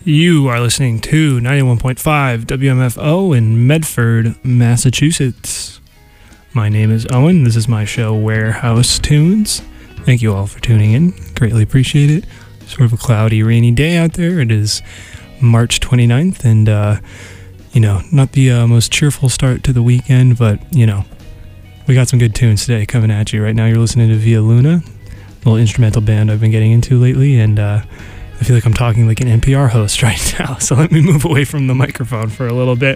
You are listening to 91.5 WMFO in Medford, Massachusetts. My name is Owen. This is my show, Warehouse Tunes. Thank you all for tuning in. Greatly appreciate it. Sort of a cloudy, rainy day out there. It is March 29th, and, not the most cheerful start to the weekend, but, we got some good tunes today coming at you. Right now you're listening to Via Luna, a little instrumental band I've been getting into lately, and, I feel like I'm talking like an NPR host right now, so let me move away from the microphone for a little bit.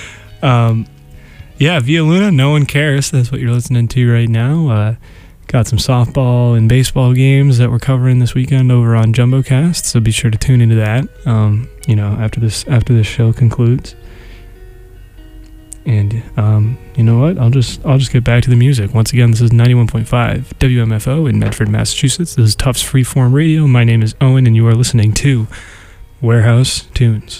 Via Luna, No One Cares. That's what you're listening to right now. Got some softball and baseball games that we're covering this weekend over on JumboCast, so be sure to tune into that, after this show concludes. And you know what? I'll just get back to the music. Once again, this is 91.5 WMFO in Medford, Massachusetts. This is Tufts Freeform Radio. My name is Owen, and you are listening to Warehouse Tunes.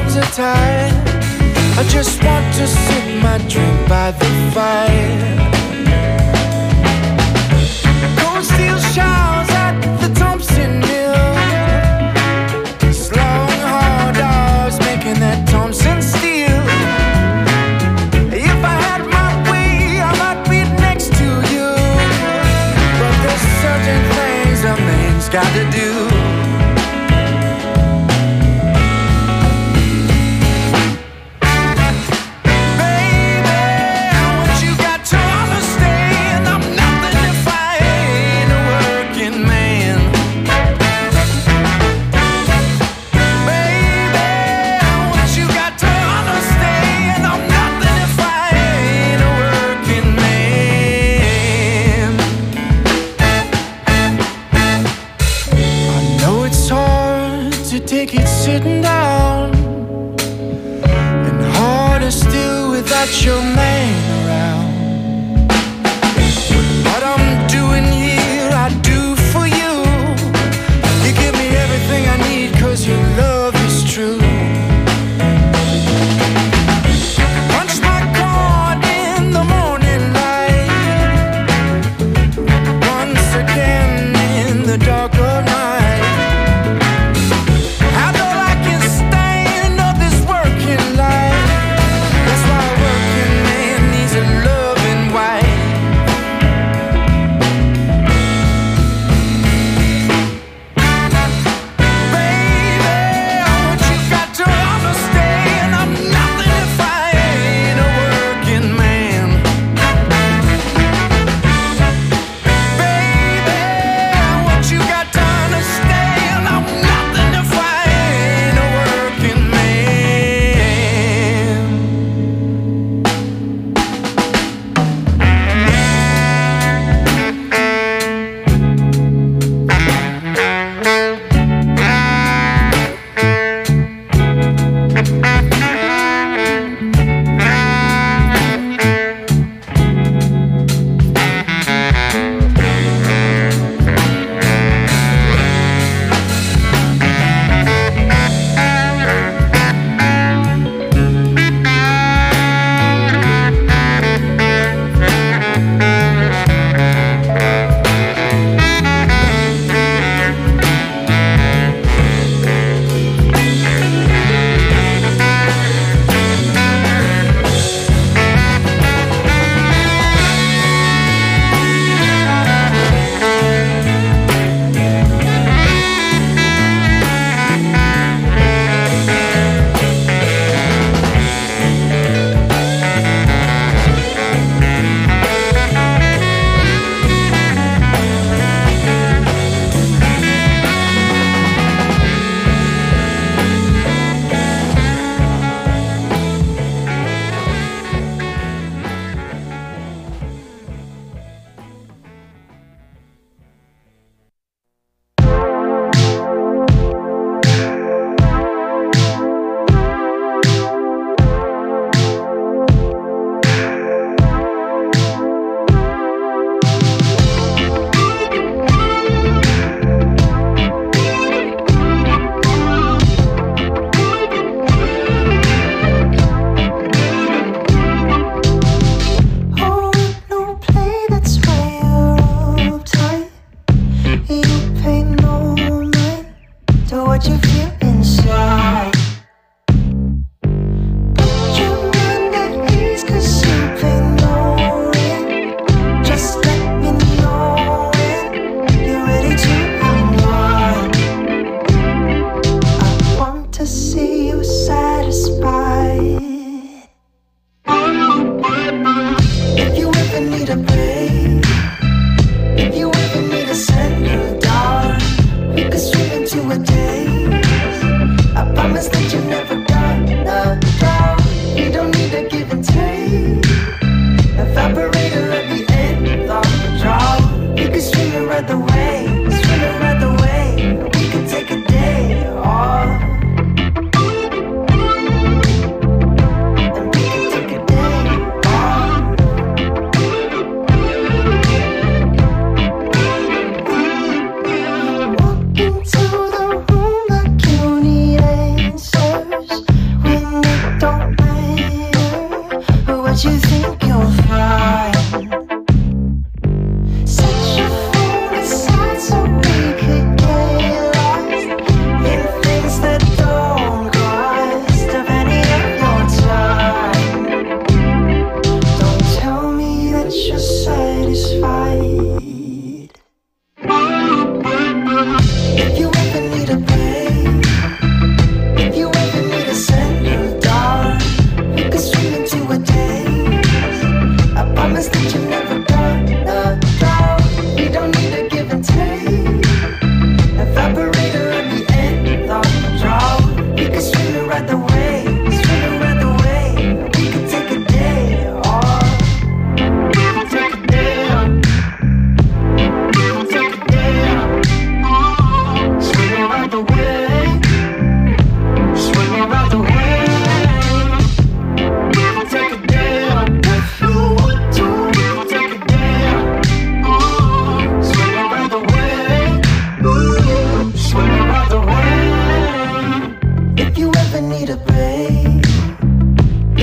hands are tied. I just want to sip my drink by the fire. Cold steel showers at the Thompson Mill. Long hard hours making that Thompson steel. If I had my way, I might be next to you. But there's certain things a man's got to do. Take it sitting down, and harder still without your man around. What I'm doing here, I do for you. You give me everything I need, 'cause your love is true. Punch my card in the morning light, once again in the dark of night.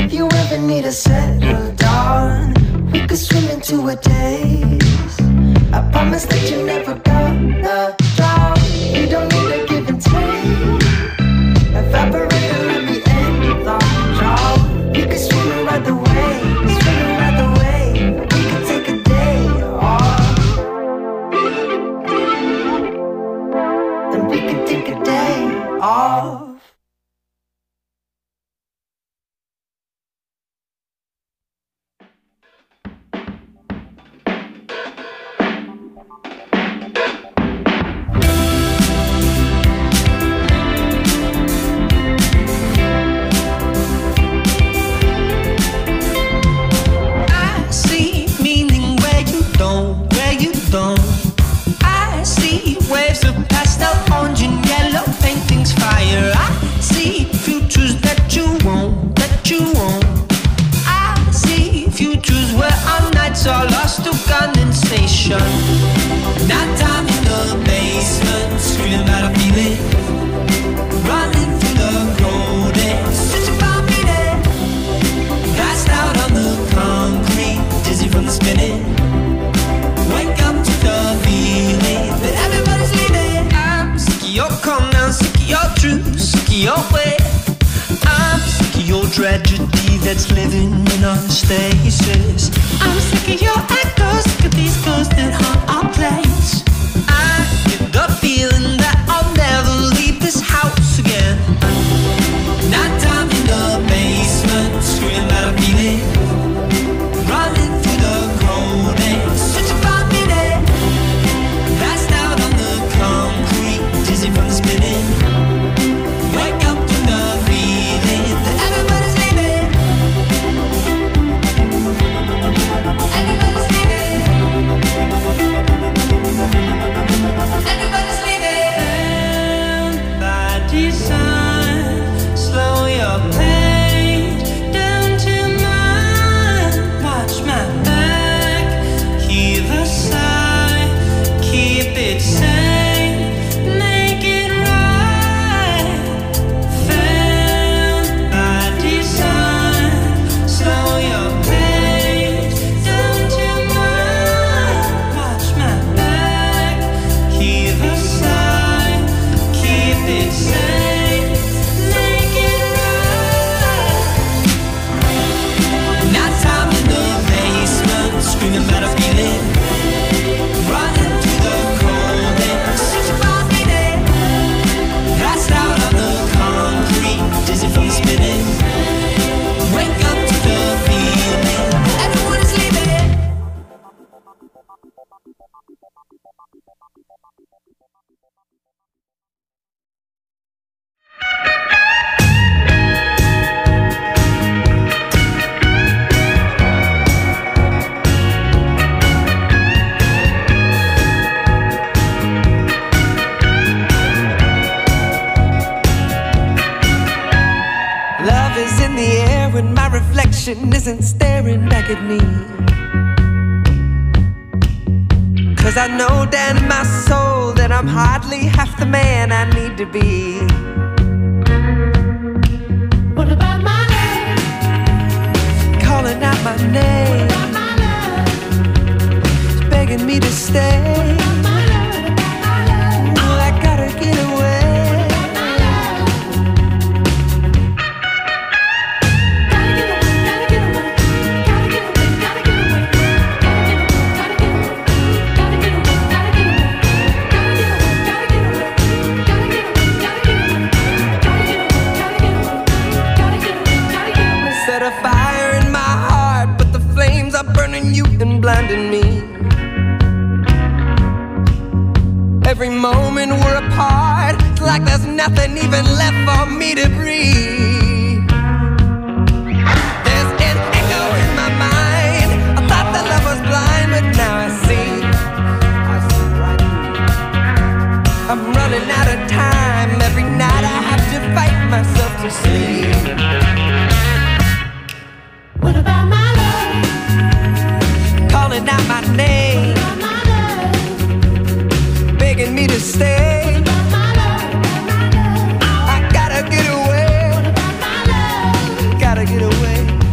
If you ever need to settle down, we could swim into a daze. I promise that you're never gonna drown. You don't need to give and take. Evaporate and let me end the drought. We could swim and ride the wave, swim and ride the wave. We could take a day off, and we could take a day off. I see waves of pastel, orange and yellow paintings, fire. I see futures that you won't. I see futures where our nights are lost to condensation. Night time in the basement, screaming about a feeling, running through the road and searching for meaning. Passed out on the concrete, dizzy from the spinning. Wake up to the feeling that everybody's leaving. I'm sick of your calm down, sick of your truth, sick of your way. I'm sick of your tragedy that's living in our stasis. I'm sick of your echoes, sick of these ghosts that haunt our place. I get the feeling that I'll never leave this house again. Nighttime in the basement, screaming out a feeling, running through the cold and searching for meaning. Passed out on the concrete, dizzy from the spinning. Wake up to the feeling that everybody's leaving. Everybody's leaving. Everybody's leaving. By design, slow your pace down to mine. Watch my back, heave a sigh, keep it sane, make it right. Found by design, slow your pace down to mine. Watch my back, heave a sigh, keep it sane, make it right. Nighttime in the basement, screaming about a feeling, running through the cold and searching for meaning. Passed out on the concrete, dizzy from spinning. Wake up to the feeling, everyone is leaving. Love is in the air when my reflection isn't staring back at me. 'Cause I know down in my soul that I'm hardly half the man I need to be. What about my name? Calling out my name. What about my love? It's begging me to stay. Oh, I gotta get away. Set a fire in my heart, but the flames are burning you and blinding me. Every moment we're apart, it's like there's nothing even left for me to breathe. There's an echo in my mind. I thought that love was blind, but now I see right through. I'm running out of time. Every night I have to fight myself to sleep. What about my love? Calling out my name, begging me to stay. I gotta get away. Gotta get away.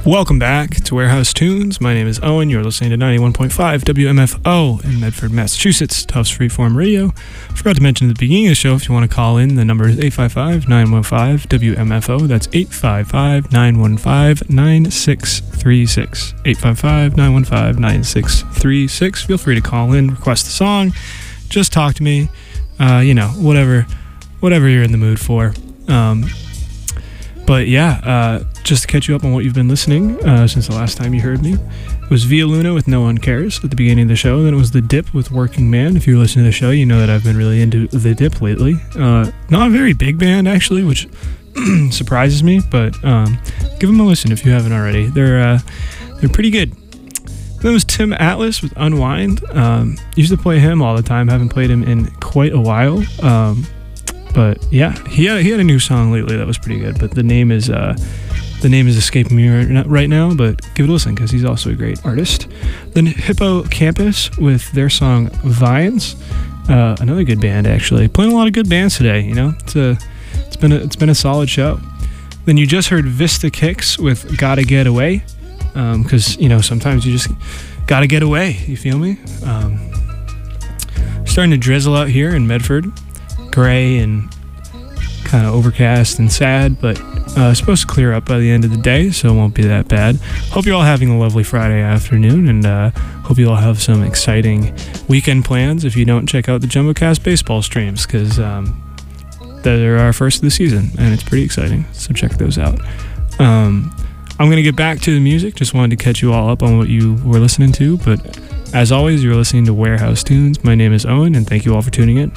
Welcome back to Warehouse Tunes. My name is Owen. You're listening to 91.5 WMFO in Medford, Massachusetts, Tufts Freeform Radio. Forgot to mention at the beginning of the show, if you want to call in, the number is 855-915-WMFO. That's 855-915-9636. 855-915-9636. Feel free to call in, request a song, just talk to me, whatever you're in the mood for. But yeah, just to catch you up on what you've been listening since the last time you heard me, it was Via Luna with No One Cares at the beginning of the show. Then it was The Dip with Working Man. If you're listening to the show, you know that I've been really into The Dip lately. Not a very big band, actually, which surprises me, but give them a listen if you haven't already. They're pretty good. Then it was Tim Atlas with Unwind. Used to play him all the time. Haven't played him in quite a while. But yeah, he had a new song lately that was pretty good. But the name is escaping me right now. But give it a listen because he's also a great artist. Then Hippocampus with their song Vines, another good band actually. Playing a lot of good bands today. You know, it's been a solid show. Then you just heard Vista Kicks with Gotta Get Away, because sometimes you just gotta get away. You feel me? Starting to drizzle out here in Medford. Gray and kind of overcast and sad, but it's supposed to clear up by the end of the day, so it won't be that bad. Hope you're all having a lovely Friday afternoon, and hope you all have some exciting weekend plans if you don't check out the JumboCast baseball streams, because they're our first of the season, and it's pretty exciting, so check those out. I'm going to get back to the music. Just wanted to catch you all up on what you were listening to, but as always, you're listening to Warehouse Tunes. My name is Owen, and thank you all for tuning in.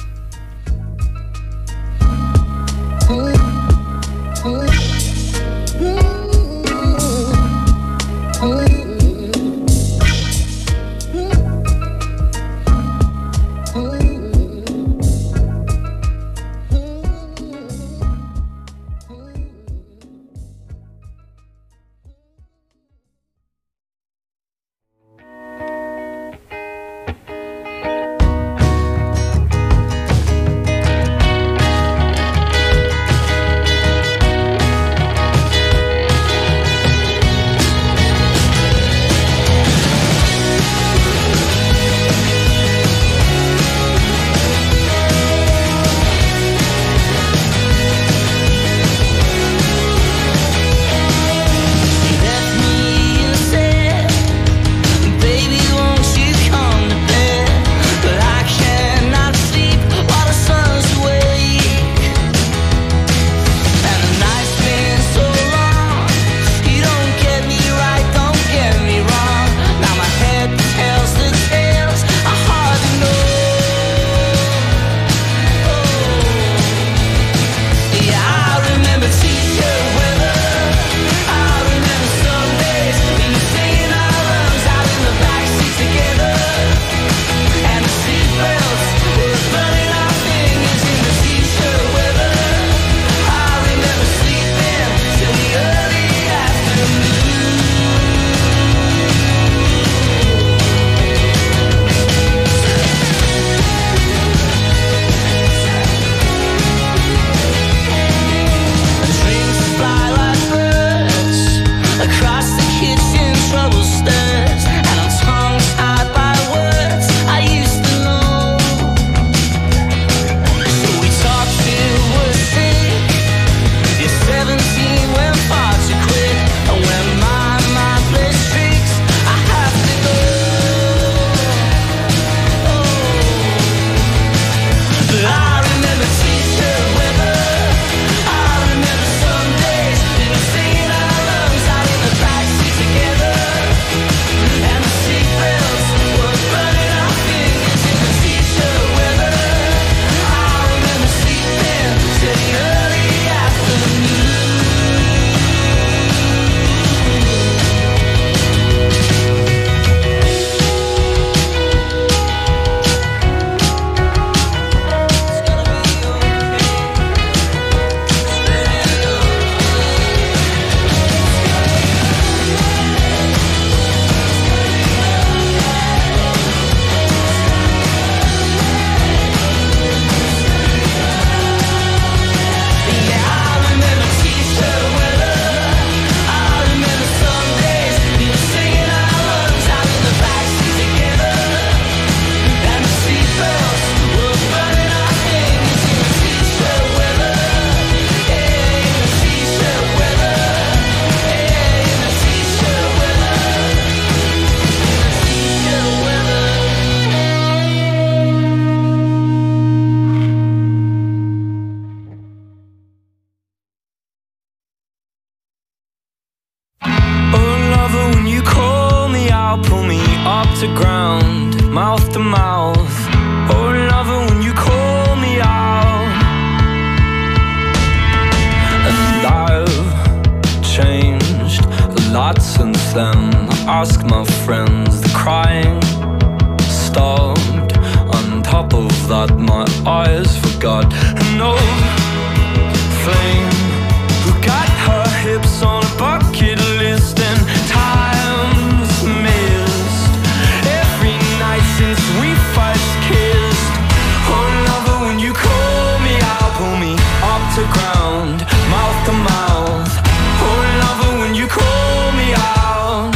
ask my friends. The crying stopped. On top of that, my eyes forgot an old flame who got her hips on a bucket list and times missed. Every night since we first kissed. Oh lover, when you call me out, pull me up to ground, mouth to mouth. Oh lover, when you call me out,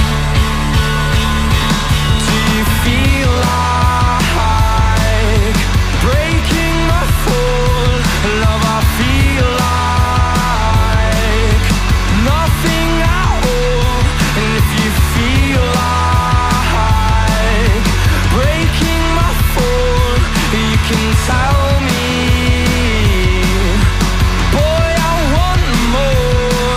do you feel like breaking my fall? Love, I feel like nothing at all. And if you feel like breaking my fall, you can tell me, boy, I want more.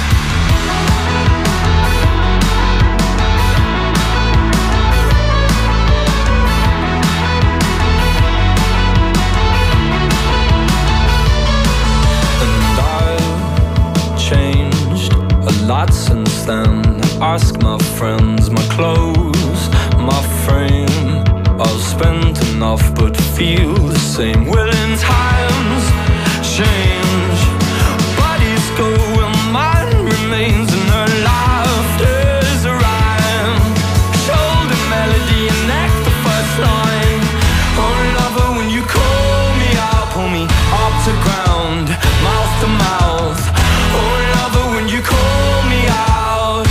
And I've changed a lot since then. I ask my friends, my clothes, my frame. I've spent enough but feel the same. Will in times change, bodies go and mine remains, and her laughter's a rhyme. Shoulder melody and neck the first line. Oh lover, when you call me out, pull me up to ground, mouth to mouth. Oh lover, when you call me out,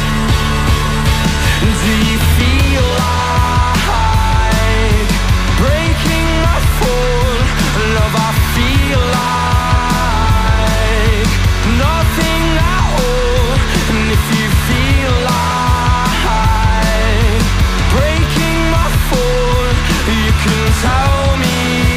do you feel like breaking my fall? Love, I feel like nothing at all. And if you feel like breaking my fall, you can tell me,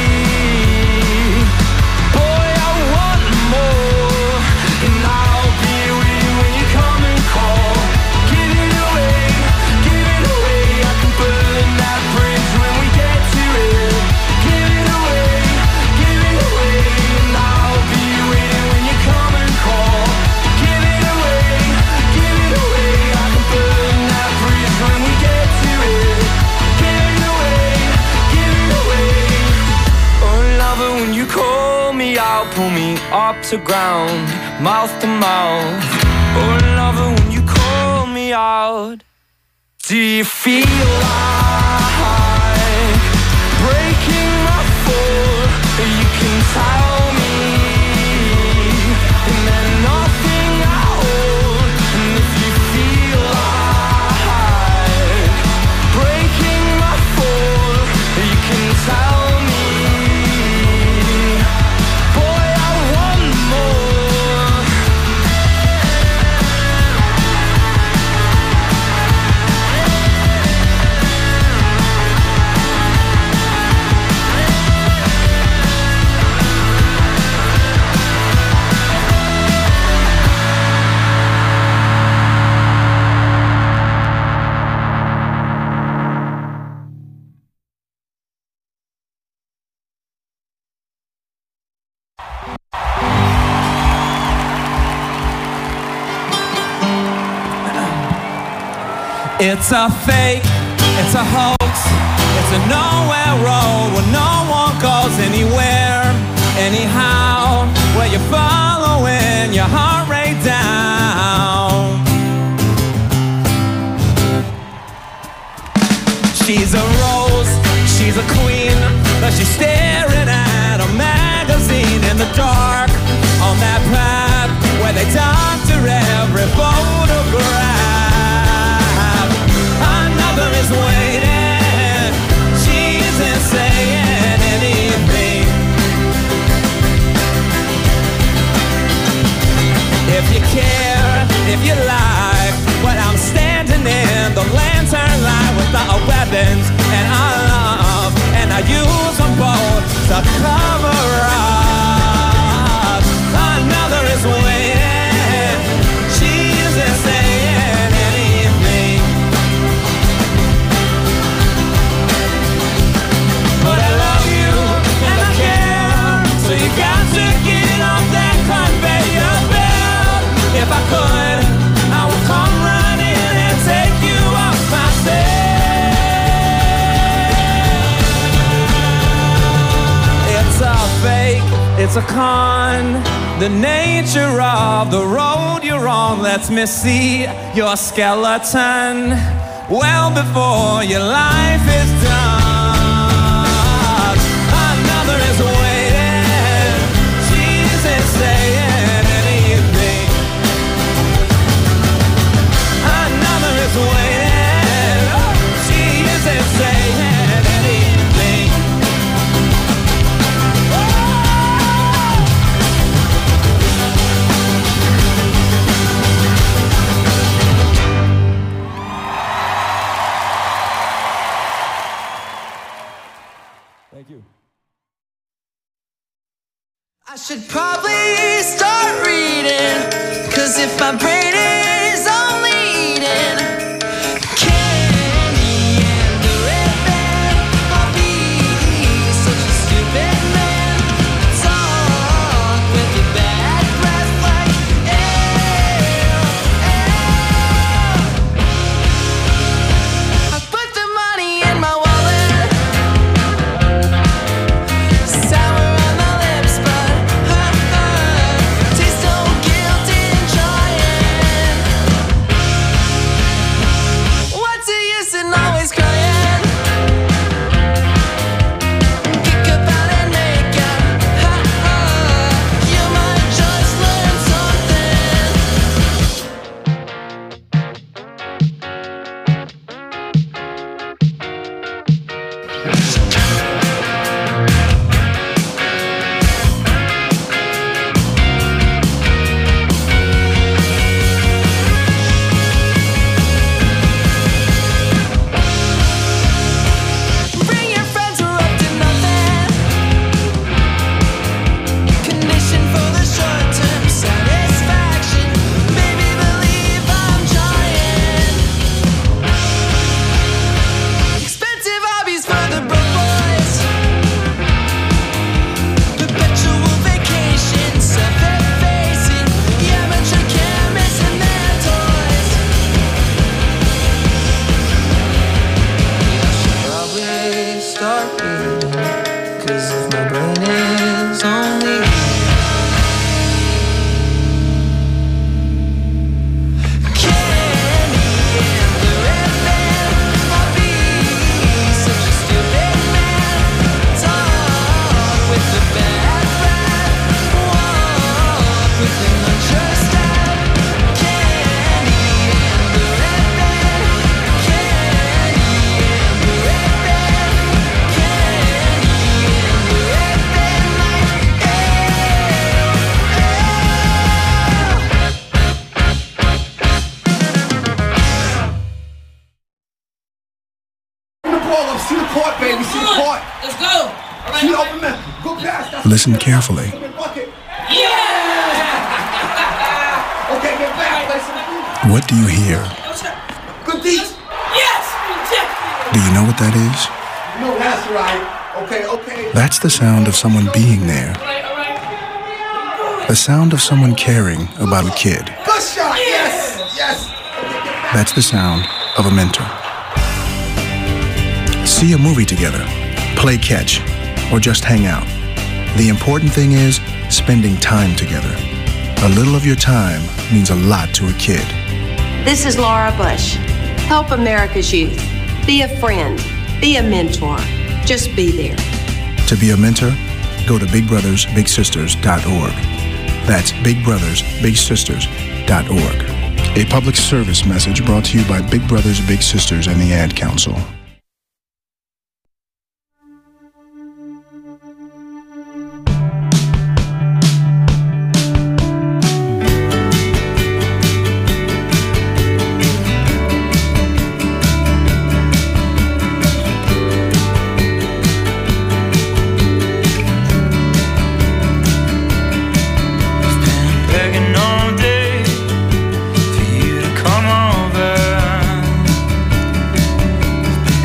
boy, I want more. And I'll be with you when you come and call. Give it away, give it away. I can burn that bridge when we get to it. Give it away, give it away. And I'll be waiting when you come and call. Give it away, give it away. I can burn that bridge when we get to it. Give it away, give it away. Oh lover, when you call me out, pull me up to ground, mouth to mouth. Oh lover, when you call me out, do you feel like breaking my fall? You can tell me, and then nothing at all. And if you feel like breaking my fall, you can tell me, boy, I want more. It's a fake, it's a hoax, it's a nowhere road where no one goes anywhere. Anyhow, where you're following your heart rate down. She's a rose, she's a queen, but she's staring at a magazine in the dark. On that path where they doctor every photograph. Another is waiting, she isn't saying anything. If you care, if you like, but I'm standing in the lantern light with our weapons and our love, and I use them both to cover up. Another is waiting, she isn't saying anything. But I love you and I care, so you got to get off that conveyor belt. If I could, I would come running and take you it's a con. The nature of the road you're on lets me see your skeleton well before your life is done. Another is waiting, Jesus saying anything. Another is waiting, Jesus saying anything. Thank you. I should probably start reading, 'cause if my brain is only eating candy and the red band, I'll be such a stupid man. Talk with your bad breath like I put the money in my wallet, sour on the lips, but taste no guilt in trying. What's the use in always crying? Kick about and make up. You might just learn something. Bring your friends who are up to nothing. Condition for the short-term satisfaction. Maybe believe I'm trying. Expensive hobbies for the broke boys. Perpetual vacation, self-effacing. Amateur chemists and their toys. Probably start reading, 'cause if my brain is only candy and the red band, I'll be such a stupid man. Talk with the bad breath, walk with an unsure step. Candy and the red band, candy and the red band, candy and the red band, like The ball up, see the court, baby, see the court. Let's go. All right. See the open man. Go past that. Listen carefully. Bucket. Yeah. Okay, get back. Play some food. What do you hear? Good deed. Yes. Do you know what that is? No, that's right. Okay, okay. That's the sound of someone being there. All right. The sound of someone caring about a kid. Good shot. Yes. Yes. That's the sound of a mentor. See a movie together, play catch, or just hang out. The important thing is spending time together. A little of your time means a lot to a kid. This is Laura Bush. Help America's youth. Be a friend. Be a mentor. Just be there. To be a mentor, go to bigbrothersbigsisters.org. That's bigbrothersbigsisters.org. A public service message brought to you by Big Brothers Big Sisters and the Ad Council. Begging all day for you to come over.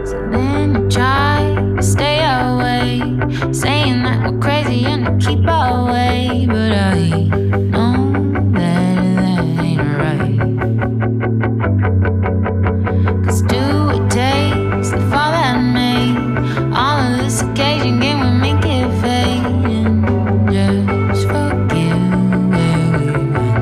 So then you try to stay away, saying that we're crazy and to keep away. But I know that ain't right. 'Cause do it takes the fall that made all of this occasion game will make it fade. And just forgive where we went.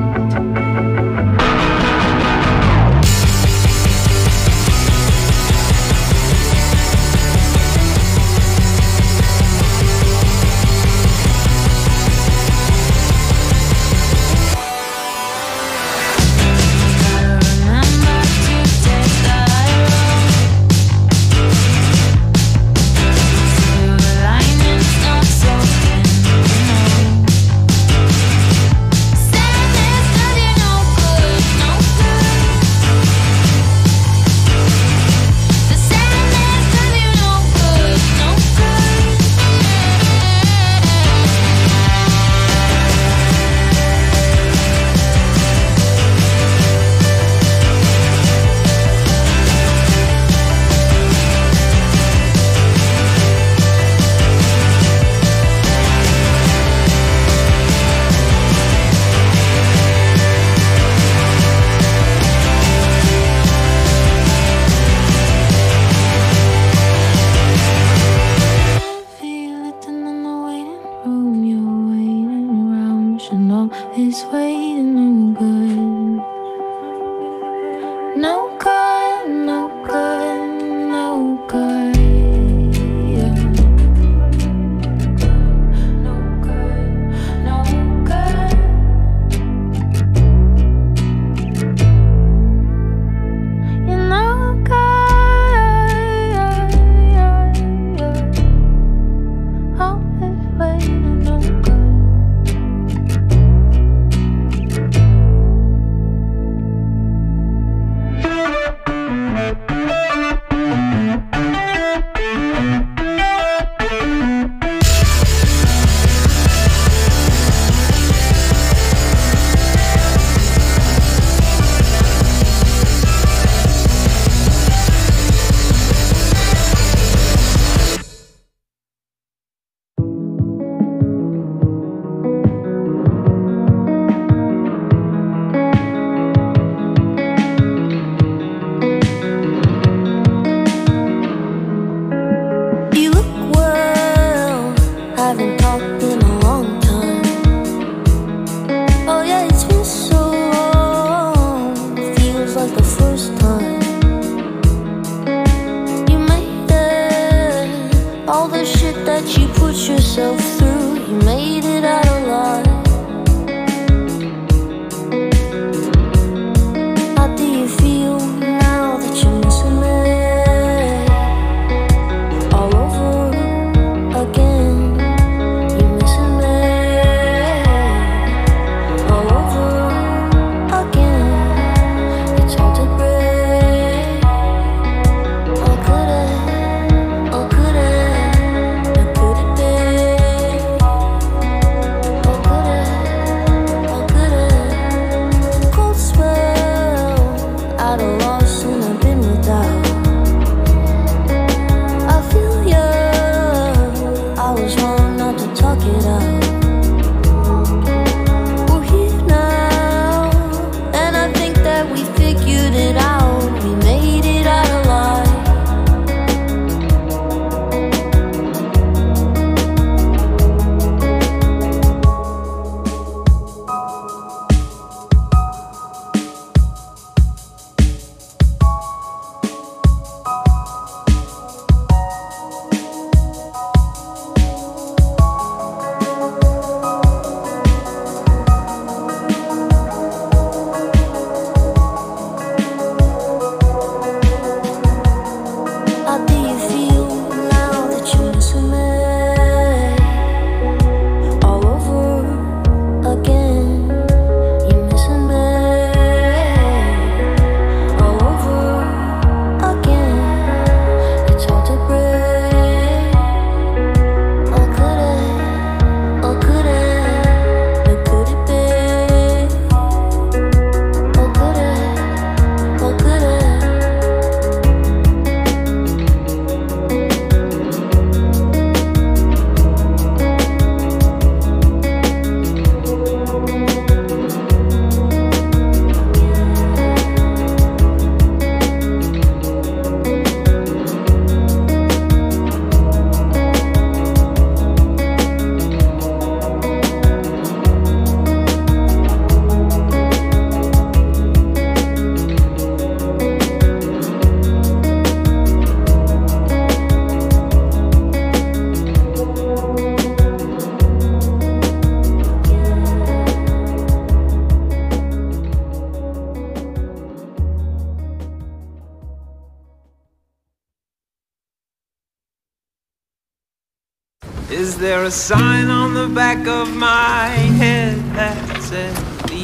Is there a sign on the back of my head that says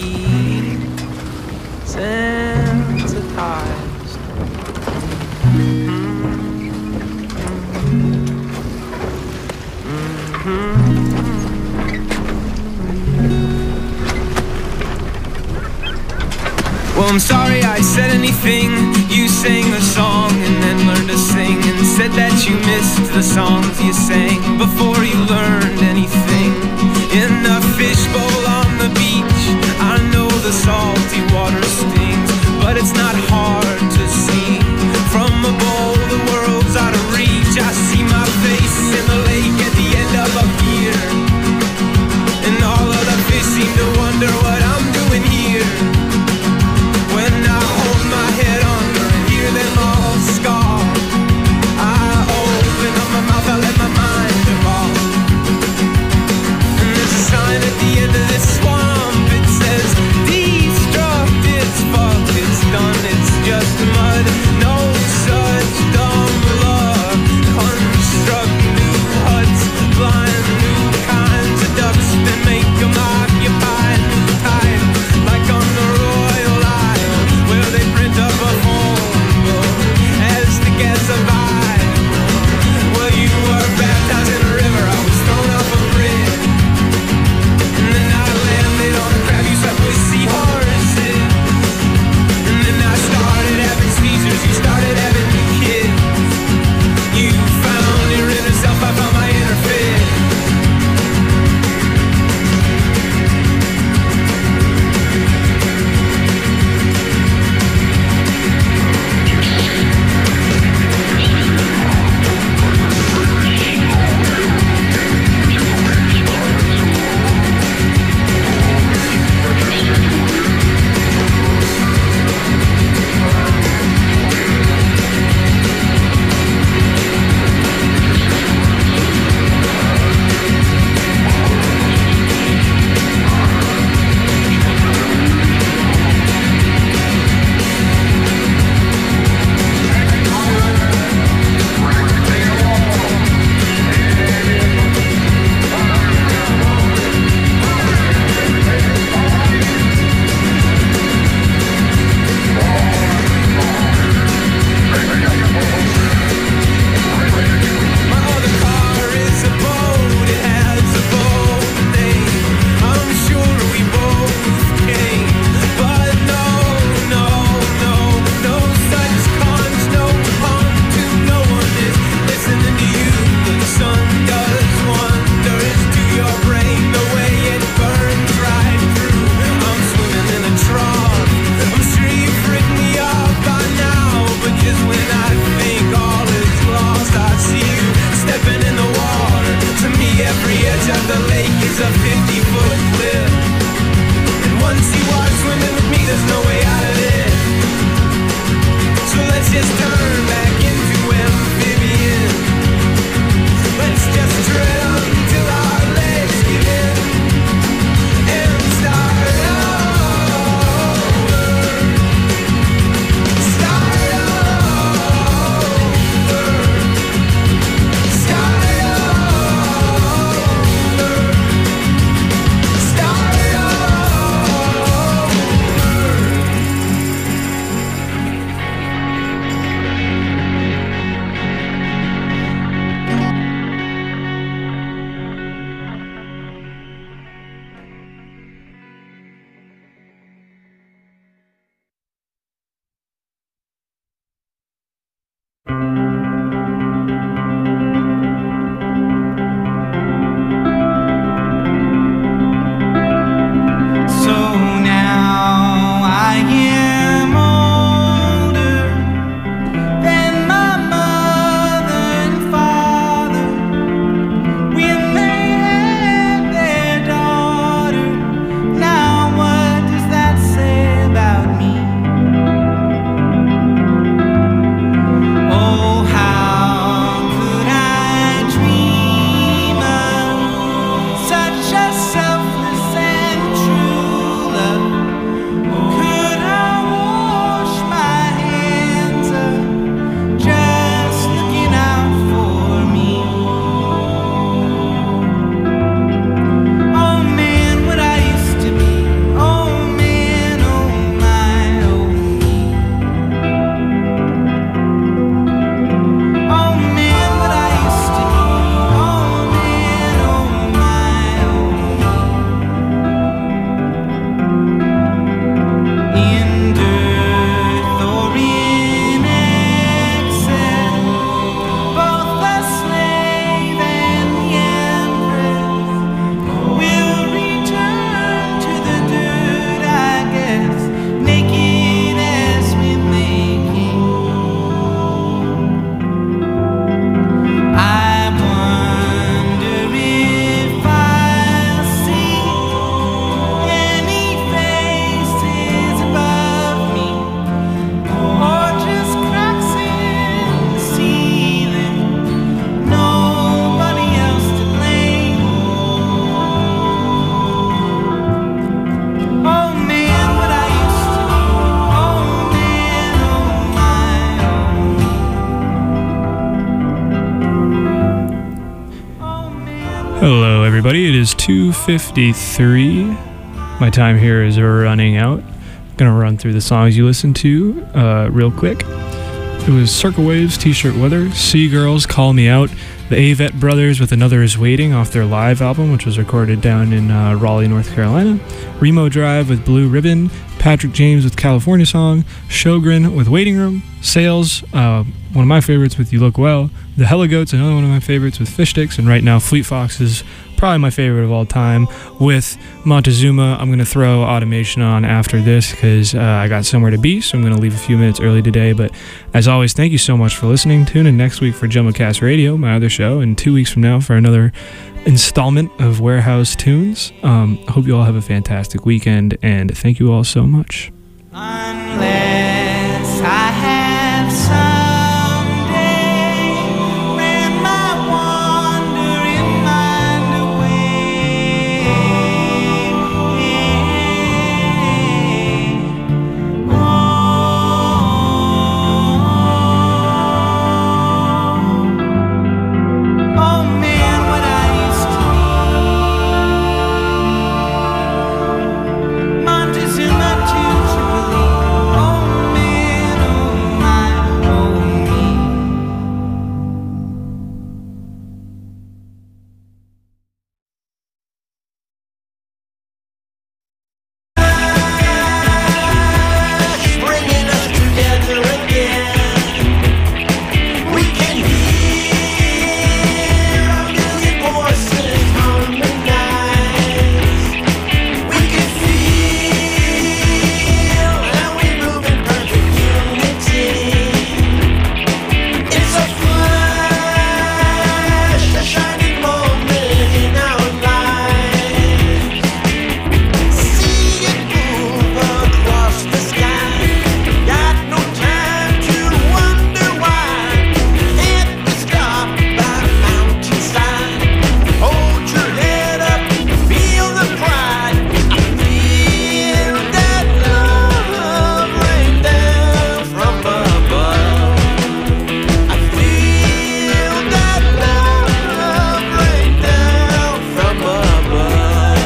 desensitized? Well, I'm sorry I said anything. You sang the song and then learned to sing, and said that you missed the songs you sang before you learned anything. In a fishbowl on the beach, I know the salty water stings, but it's not hard to see. From a bowl, the world's out of reach. I see my face in the lake at the end of a pier, and all of the fish seem to wonder what I'm doing here. When I hold my head under and hear them all scoff, I open up my mouth, I let my mind evolve. And there's a sign at the end of this swamp, it says, destruct, it's fucked, it's done. everybody. It is 2:53. My time here is running out. Gonna run through the songs you listened to real quick. It was Circle Waves, T-Shirt Weather, Sea Girls, Call Me Out, the Avett Brothers with Another Is Waiting off their live album, which was recorded down in Raleigh, North Carolina, Remo Drive with Blue Ribbon, Patrick James with California Song, Sjogren with Waiting Room, Sales, one of my favorites with You Look Well, The Heligoats, another one of my favorites with Fish Sticks, and right now Fleet Fox is probably my favorite of all time with Montezuma. I'm going to throw Automation on after this because I got somewhere to be, so I'm going to leave a few minutes early today. But as always, thank you so much for listening. Tune in next week for JumbleCast Radio, my other show, and 2 weeks from now for another installment of Warehouse Tunes. I hope you all have a fantastic weekend, and thank you all so much. Unless I have someday ran my wandering mind away. Oh man, what I used to Montezuma to Tripoli. Oh man, oh my, oh me. Bringing us together again. We can hear a million voices harmonize. We can feel how we move in perfect unity. It's a flash, a shining moment in our lives. See it move across the sky. Got no time to wonder why. Can't be stopped by mountainside. Hold your head up, feel the pride. I feel that love rain down from above. I feel that love rain down from above.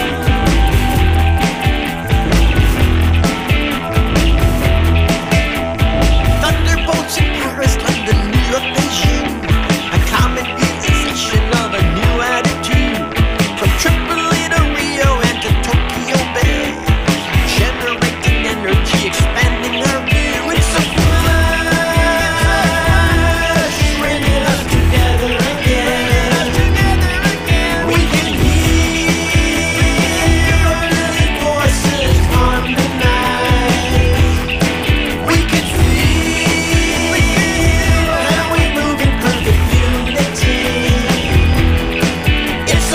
Thunderbolts in Paris, London, New York, Beijing. A comet realization of a new attitude. From Tripoli to Rio and to Tokyo Bay. Generating energy, expanding our view. It's a flash, bringing us together again. We can hear a million voices harmonize. We can feel how we move in perfect unity. It's a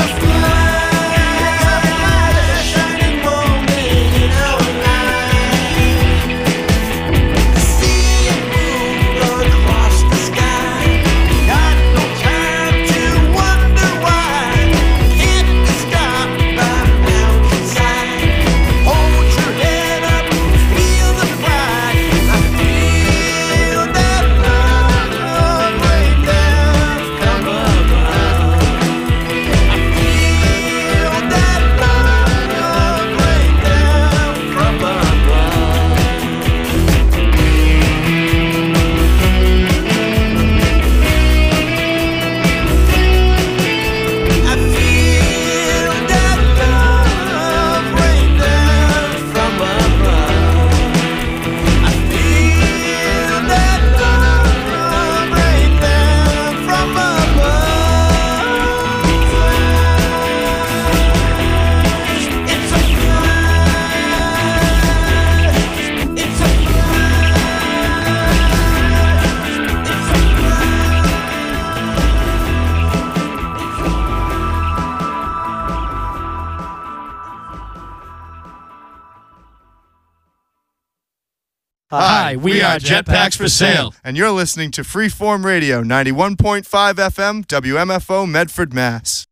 flash, a shining moment in our lives. See it move across the sky. Got no time to wonder why. Can't be stopped by mountainside. Hold your head up, feel the pride. I feel that love rain down from above. I feel that love rain down from above. I feel that love rain down from above. I feel that love rain down from above. It's a flash. It's a Hi, we are Jetpacks for Sale, and you're listening to Freeform Radio 91.5 FM, WMFO, Medford, Mass.